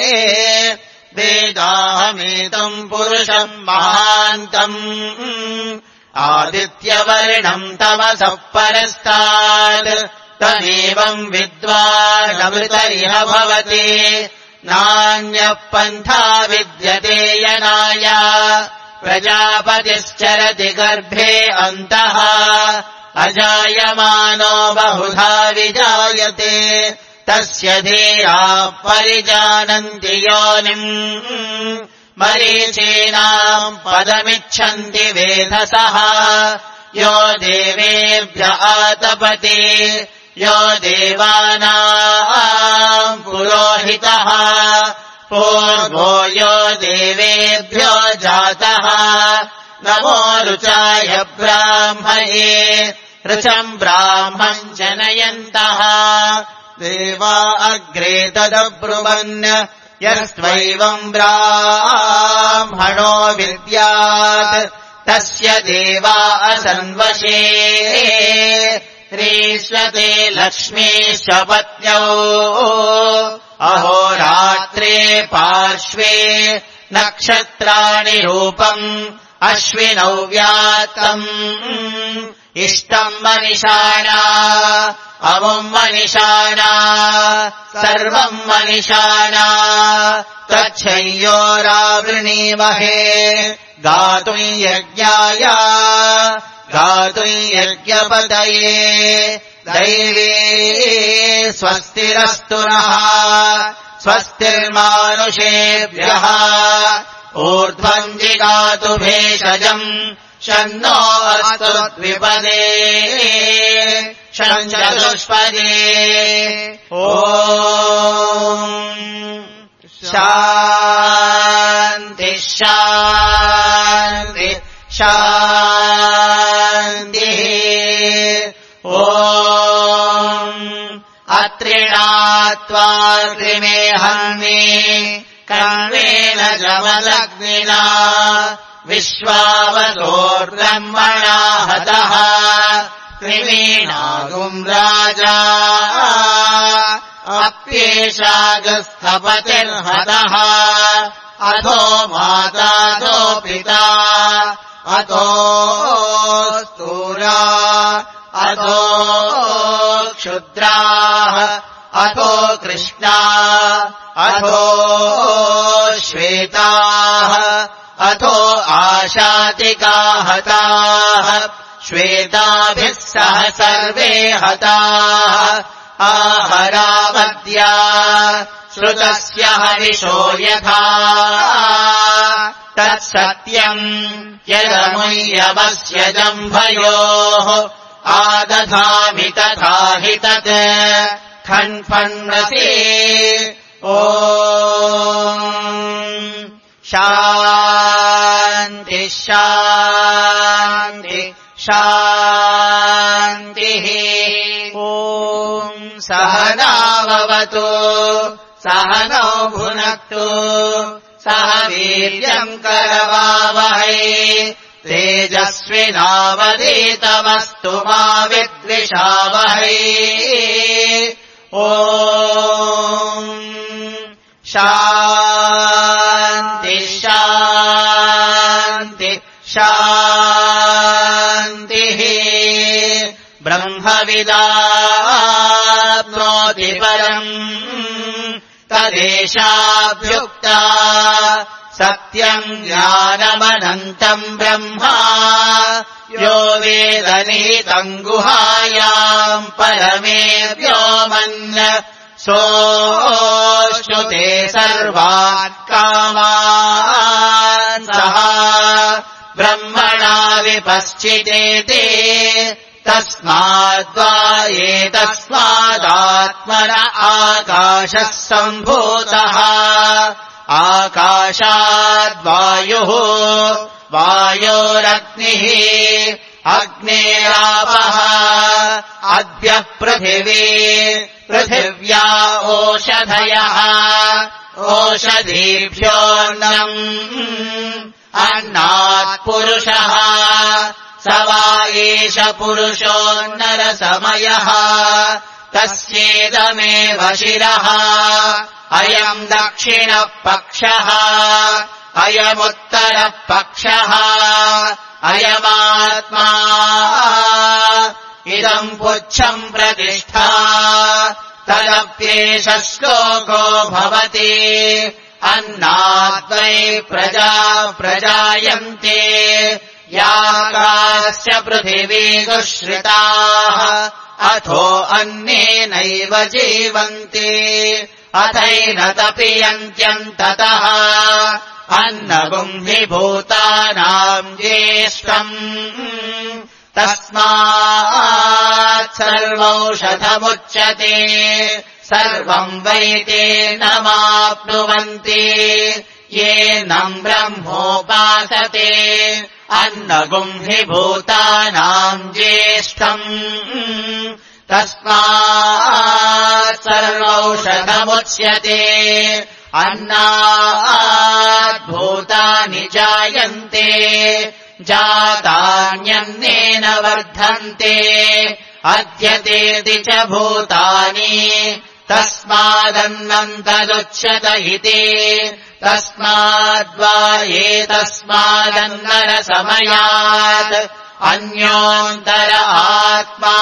वेदाहमेतम् पुरुषम् महान्तम् आदित्यवर्णम् तमसः परस्तात् तमेवम् विद्वानमृत इह भवति नान्यः पन्था विद्यते यनाय प्रजापतिश्चरति गर्भे अन्तः अजायमानो बहुधा विजायते तस्य धेयाः परिजानन्ति योनिम् मरीचीनाम् पदमिच्छन्ति वेधसः यो देवेभ्य आतपति यो देवानाम् पुरोहितः पूर्वो यो देवेभ्यो जातः नमो ऋचाय ब्राह्मये ऋचम् ब्राह्मम् जनयन्तः देवा अग्रे तदब्रुवन् यस्त्वैवम् ब्राह्मणो विद्यात् तस्य देवा असन्वशे ह्रीष्वते लक्ष्मीश्च पत्न्यौ अहोरात्रे पार्श्वे नक्षत्राणि रूपम् अश्विनौ व्यात्तम् इष्टम् मनिषाणा अमुम् मनिषाणा सर्वम् मनिषाणा तच्छयोरावृणीमहे गातुम् यज्ञाय गातुम् यज्ञपतये दैवे स्वस्तिरस्तु नः स्वस्तिर्मानुषेभ्यः ऊर्ध्वम् जिगातु भेषजम् शन्नो अस्तु द्विपदे शञ्चतुष्पदे ॐ शान्ति शान्ति शान्तिः ॐ अत्रिणात्वा कृमे हन्मे कर्मेण जमदग्निना विश्वावसोर्ब्रह्मणा हतः कृमीणागुम् राजा अप्येषागस्थपतिर्हतः अथो माताथो पिता अथो स्थूला अथो क्षुद्राः अथो कृष्णा अथो श्वेताः अथो आशातिका हताः श्वेताभिः सह सर्वे हताः आहरावद्या श्रुतस्य हविषो यथा तत्सत्यम् यदमुय्यवस्य जम्भयोः आदधामि तथा हि तत् खण्फण्णसि ॐ शान्ति शान्ति शान्तिः ॐ सहनाववतु सहनौ भुनक्तु सह वीर्यम् करवावहै तेजस्विनावधीतमस्तु मा विद्विषावहै ॐ शान्ति शान्ति शान्तिः ब्रह्मविदाप्नोति परम् तदेशाभ्युक्ता सत्यम् ज्ञानमनन्तम् ब्रह्मा यो वेदनिहितम् गुहायाम् परमे व्योमन् सोऽश्नुते सर्वान् कामान् सः ब्रह्मणा विपश्चितेति तस्माद्वा एतस्मादात्मन आकाशः सम्भूतः आकाशाद्वायुः वायोरग्निः अग्नेरापः अद्यः पृथिवी पृथिव्या ओषधयः ओषधीभ्योऽन्नम् अन्नात् पुरुषः स वा एष पुरुषोन्नरसमयः तस्येदमेव शिरः अयम् दक्षिणः पक्षः अयमुत्तरः पक्षः अयमात्मा इदम् पुच्छम् प्रतिष्ठा तदप्येष श्लोको भवति अन्नाद्वै प्रजा प्रजायन्ते याकाश्च पृथिवी दुःश्रिताः अथो अन्नेनैव जीवन्ति अथैन तपियन्त्यन्ततः अन्नगुम् हि भूतानाम् ज्येष्ठम् तस्मात् सर्वौषधमुच्यते सर्वम् वैतेनमाप्नुवन्ति येनम् ब्रह्मोपासते अन्नगुम् हि भूतानाम् ज्येष्ठम् तस्मात् सर्वौषधमुच्यते अन्नात् भूतानि जायन्ते जातान्यन्नेन वर्धन्ते अद्यतेति च भूतानि तस्मादन्नम् तदुच्यत इति तस्माद्वा एतस्मादन्नरसमयात् अन्योऽन्तर आत्मा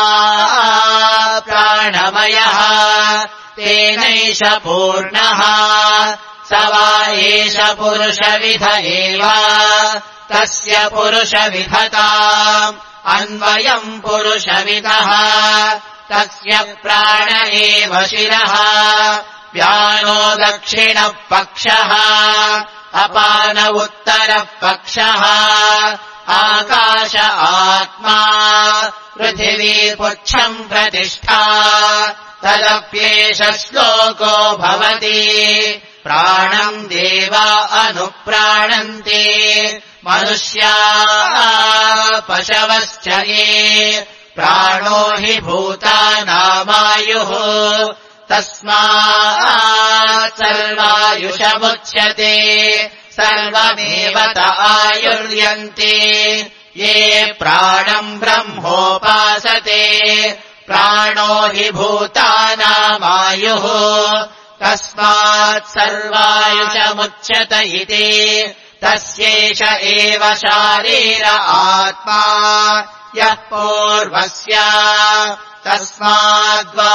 प्राणमयः तेनैष पूर्णः स वा एष पुरुषविध एव तस्य पुरुषविधताम् अन्वयम् पुरुषविदः तस्य प्राण एव शिरः व्यानो दक्षिणः पक्षः अपान उत्तरः पक्षः आकाश आत्मा पृथिवी पुच्छम् प्रतिष्ठा तदप्येष श्लोको भवति प्राणम् देवा अनुप्राणन्ति मनुष्या पशवश्च ये प्राणो हि भूतानामायुः तस्मात् सर्वायुषमुच्यते सर्वमेव त आयुर्यन्ति ये प्राणम् ब्रह्मोपासते प्राणो हि भूतानामायुः तस्मात् सर्वायुषमुच्यत इति तस्यैष एव शारीर आत्मा यः पूर्वस्य तस्माद्वा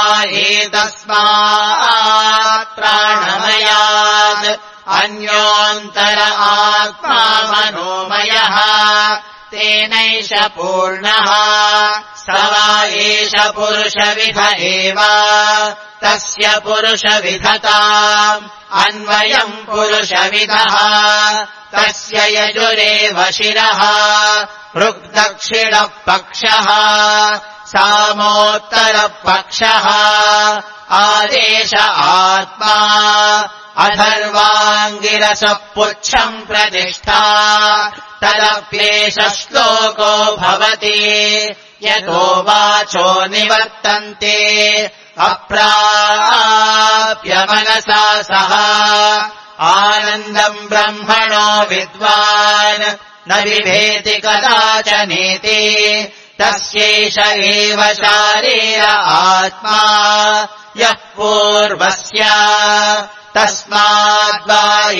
एतस्मात् प्राणमयात् अन्योऽन्तर आत्मा मनोमयः तेनैष पूर्णः स वा एष पुरुषविध एव तस्य पुरुषविधताम् अन्वयम् पुरुषविदः तस्य यजुरेव शिरः ऋग्दक्षिणः पक्षः सामोत्तरः पक्षः आदेश आत्मा अथर्वाङ्गिरसः पुच्छम् प्रतिष्ठा तदप्येष श्लोको भवति यतो वाचो निवर्तन्ते अप्राप्य मनसा सह आनन्दम् ब्रह्मणो विद्वान् न बिभेति कदाचनेति तस्यैष एव शारीर आत्मा यः पूर्वस्य तस्माद्वा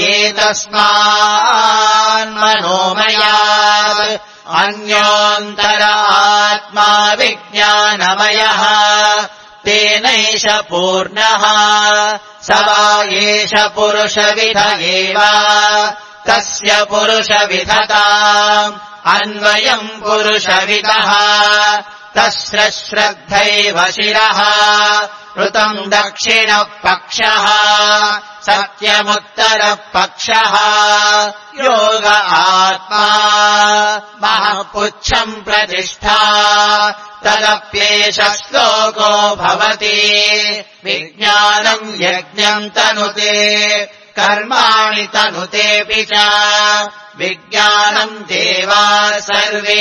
एतस्मान्मनोमयात् अन्योऽन्तर आत्मा विज्ञानमयः तेनैष पूर्णः स वा एष पुरुषविध एव तस्य पुरुषविधताम् अन्वयम् पुरुषविदः तस्य श्रद्धैव शिरः ऋतम् दक्षिणः पक्षः सत्यमुत्तरः पक्षः योग आत्मा महःपुच्छम् प्रतिष्ठा तदप्येष श्लोको भवति विज्ञानम् यज्ञम् तनुते कर्माणि तनुतेऽपि च विज्ञानम् देवा सर्वे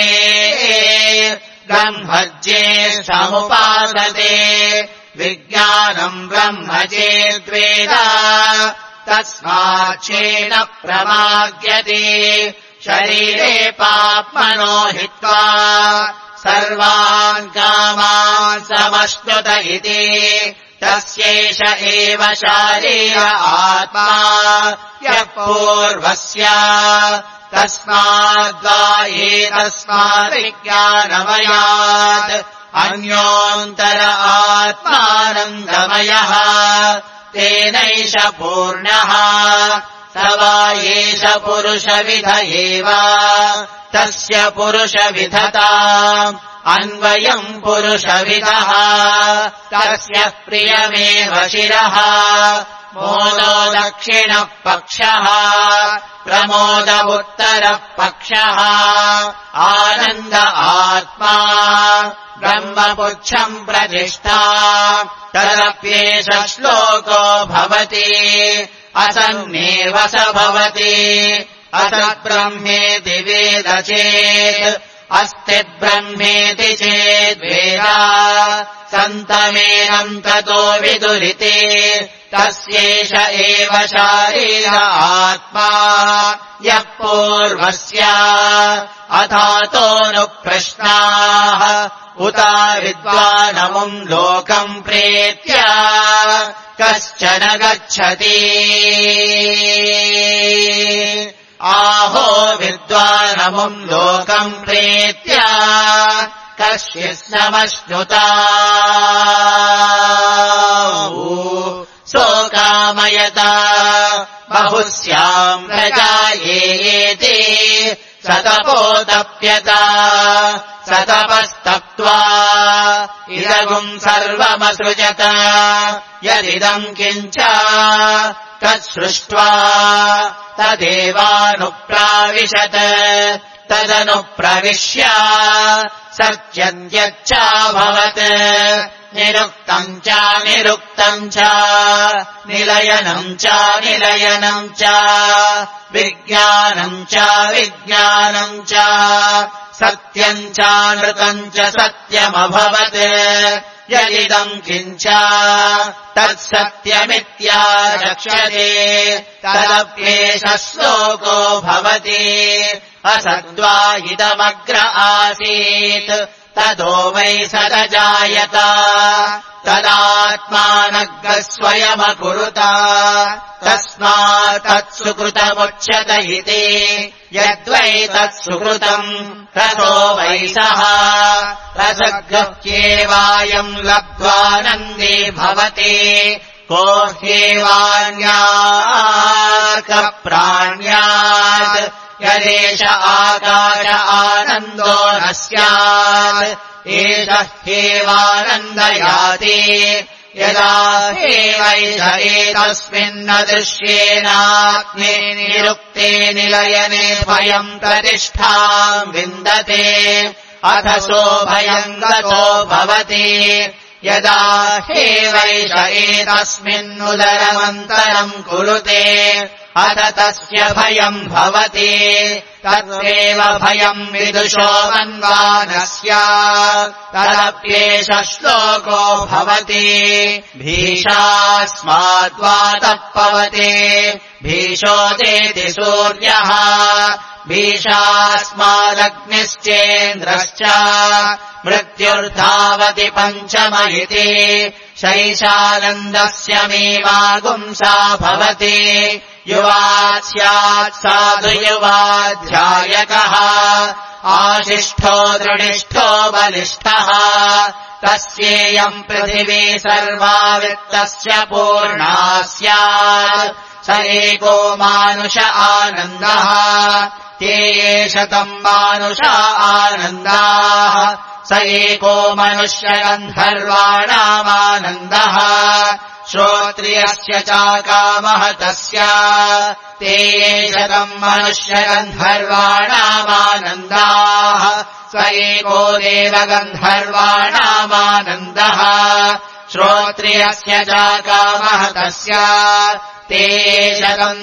ब्रह्मज्येष्ठमुपासते विज्ञानम् ब्रह्म चेद्वेद तस्माच्चेन प्रमाद्यते शरीरे पाप्मनो हित्वा सर्वान् कामान् समश्नुत इति तस्यैष एव शारीर आत्मा यः पूर्वस्य तस्माद्वा एतस्माद् विज्ञानमयात् अन्योऽन्तर आत्मानन्दमयः तेनैष पूर्णः स वा एष पुरुषविध एव तस्य पुरुषविधता अन्वयम् पुरुषविदः तस्य प्रियमेव शिरः मोदो दक्षिणः पक्षः प्रमोद उत्तरः पक्षः आनन्द आत्मा ब्रह्मपुच्छम् प्रतिष्ठा तदप्येष श्लोको भवति असन्नेव स भवति असद्ब्रह्मेति वेद चेत् अस्ति ब्रह्मेति चेद्वेद सन्तमेनम् ततो विदुरिति तस्यैष एव शारीर आत्मा यः पूर्वस्य अथातोऽनुप्रश्नाः उता विद्वानमुम् लोकम् प्रेत्य कश्चन गच्छति आहो विद्वानमुम् लोकम् प्रेत्य कश्चित् समश्नुता सोकामयता बहुस्याम् प्रजायेति सतपोतप्यता सतपस्तप्त्वा इदगुम् सर्वमसृजत यदिदम् किञ्च तत्सृष्ट्वा तदेवानुप्राविशत् तदनुप्रविश्य सत्यन्त्यच्चाभवत् निरुक्तम् च निरुक्तम् च निलयनम् च निलयनम् च विज्ञानम् च विज्ञानम् च सत्यम् च नृतम् च सत्यमभवत् यदिदम् किञ्च तत्सत्यमित्यारक्ष्यते तदप्येष श्लोको भवति असद्वा इदमग्र आसीत् ततो वै सदजायत तदात्मानग्रः स्वयमकुरुत तस्मात् तत्सुकृतमुच्यत इति यद्वै तत्सुकृतम् रसो वै सः रसगृह्येवायम् लब्ध्वानन्दी भवति को ह्येवान्याकः प्राण्यात् यदेष आकाश आनन्दो न स्यात् एष ह्येवानन्दयाति यदा ह्येवैष एतस्मिन्न दृश्येनात्मे निरुक्ते निलयने भयम् प्रतिष्ठाम् विन्दते अथ सोऽभयम् गतो भवति यदा ह्येवैष एतस्मिन्नुदरमन्तरम् कुरुते अथ तस्य भयम् भवति तदेव भयम् विदुषो मन्वानस्य तदप्येष श्लोको भवति भीषास्माद्वातः पवते भीषोदेति सूर्यः भीषास्मादग्निश्चेन्द्रश्च मृत्युर्धावति पञ्चम इति शैशानन्दस्य मीमागुंसा भवति युवा स्यात् साधु युवाध्यायकः आशिष्ठो दृढिष्ठो बलिष्ठः तस्येयम् पृथिवी सर्वा वित्तस्य पूर्णा स्यात् स एको मानुष आनन्दः ते शतम् मानुष आनन्दाः स एको मनुष्यगन्धर्वाणामानन्दः श्रोत्रियस्य चाकामः तस्य ते शतम् मनुष्यगन्धर्वाणामानन्दाः स एको देवगन्धर्वाणामानन्दः श्रोत्रियस्य चाकामः तस्य ते शतम्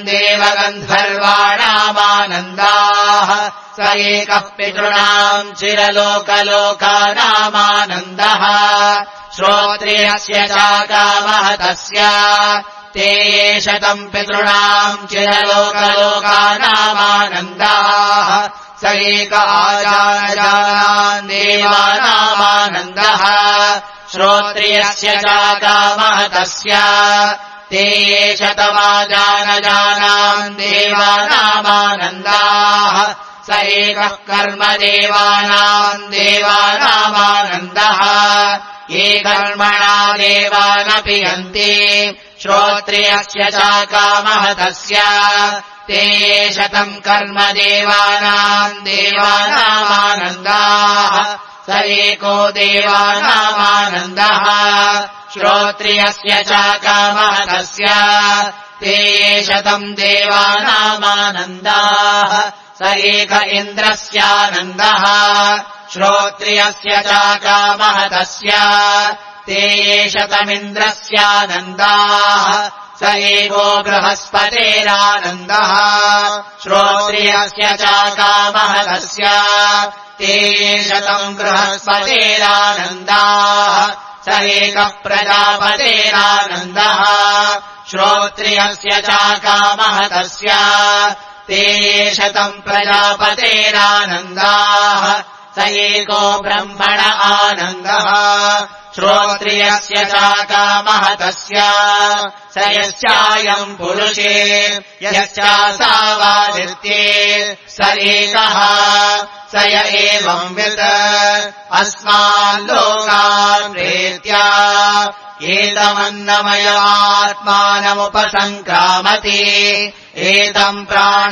देवगन्धर्वाणामानन्दाः स एकः पितॄणाम् चिरलोकलोकानामानन्दः श्रोत्रियस्य चाकामः तस्य ते शतम् पितॄणाम् चिरलोकलोकानामानन्दाः स एक आजानजानान् देवानामानन्दः श्रोत्रियस्य चाकामः तस्य ते शतमाजानजानान् देवानामानन्दाः स एकः कर्मदेवानाम् देवानामानन्दः ये कर्मणा देवानपि यन्ति श्रोत्रियस्य चाकामः तस्य ते शतम् कर्मदेवानाम् देवानामानन्दाः स एको देवानामानन्दः श्रोत्रियस्य चाकामः तस्य ते शतम् देवानामानन्दाः स एक इन्द्रस्यानन्दः श्रोत्रियस्य चाकामः तस्य ते शतमिन्द्रस्यानन्दाः स एको बृहस्पतेरानन्दः श्रोत्रियस्य चाकामः तस्य ते शतम् बृहस्पतेरानन्दाः स एकः प्रजापतेरानन्दः श्रोत्रियस्य चाकामः तस्य ते शतम् प्रजापतेरानन्दाः स एको ब्रह्मण आनन्दः श्रोत्रियस्य चाकामः तस्य स यस्यायम् पुरुषे यश्चासावादित्ये स एकः स य एवं विद अस्माल्लोकान् प्रेत्या एतमन्नमयमात्मानमुपसङ्क्रामति एतम्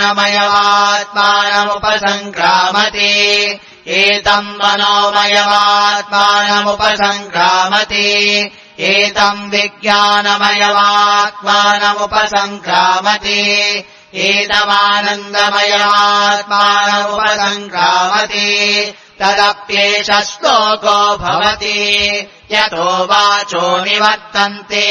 प्राणमयमात्मानमुपसङ्क्रामति एतम् मनोमयमात्मानमुपसङ्क्रामति एतम् विज्ञानमयमात्मानमुपसङ्क्रामति एतमानन्दमयमात्मानमुपसङ्क्रामति तदप्येष श्लोको भवति यतो वाचो निवर्तन्ते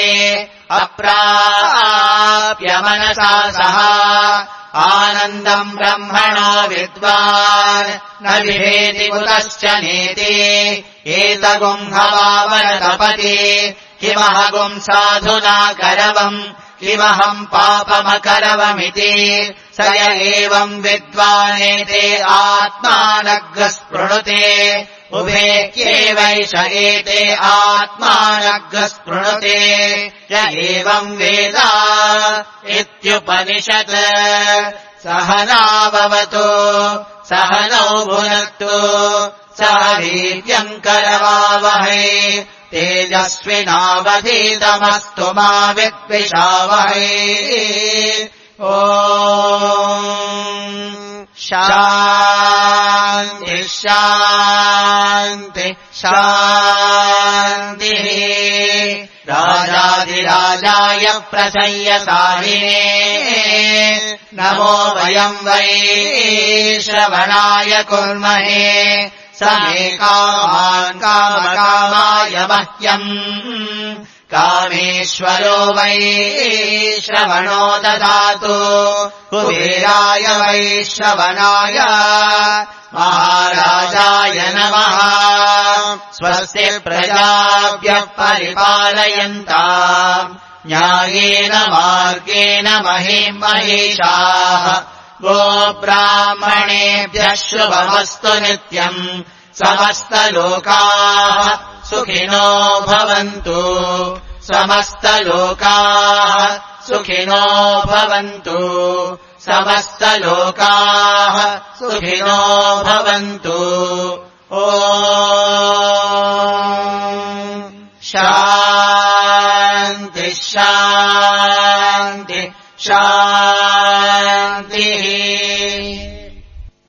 अप्राप्य मनसा सह आनन्दम् ब्रह्मणो विद्वान् न विभेति कुतश्च नेति एतगुंहवावरतपति किमहगुम् साधुना करवम् किमहम् पापमकरवमिति स य एवम् विद्वानेते आत्मानग्रस्पृणुते उभेक्येवैष एते आत्मानग्रस्पृणुते य एवम् वेद इत्युपनिषत् सहनाववतु सहनौ भुनक्तु सह वीर्यम् करवावहै तेजस्विनावधीतमस्तु मा विद्विषावहै ॐ शान्ति शान्ति शान्तिः राजाधिराजाय प्रसंयसारिणे नमो वयम् वै श्रवणाय कुर्महे समे कामान् कामकामाय मह्यम् कामेश्वरो वै श्रवणो ददातु कुबेराय वै श्रवणाय महाराजाय नमः स्वस्य प्रजाभ्यः परिपालयन्ताम् न्यायेन मार्गेण महीम् महेशाः गोब्राह्मणेभ्यः शुभमस्तु नित्यम् समस्तलोकाः सुखिनो भवन्तु समस्तलोकाः सुखिनो भवन्तु समस्तलोकाः सुखिनो भवन्तु। ओ